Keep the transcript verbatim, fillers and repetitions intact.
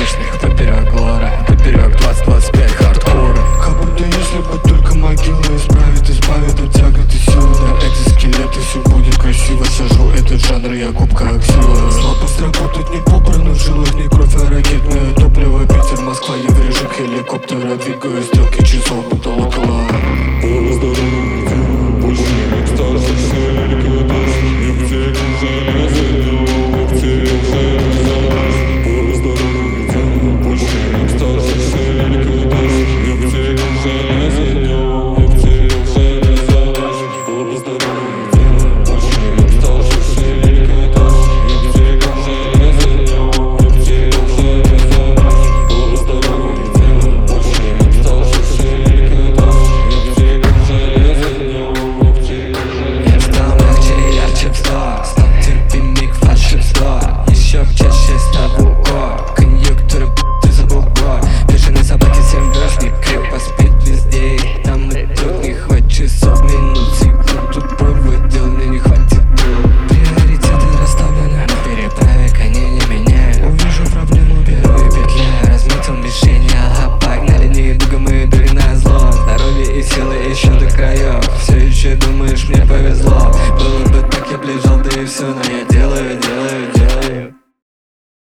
вечных. Поперек лора, поперек двадцать двадцать пять хардкора. Как будто если бы только могила исправит, избавит от тягот и силы. Да, экзоскелеты, все будет красиво. Сажу этот жанр, я губка аксила. Слабость работать не попрано, в жилах не кровь, а ракетное топливо. Питер, Москва, я в режим хеликоптера. Двигаю стрелки часов, потолок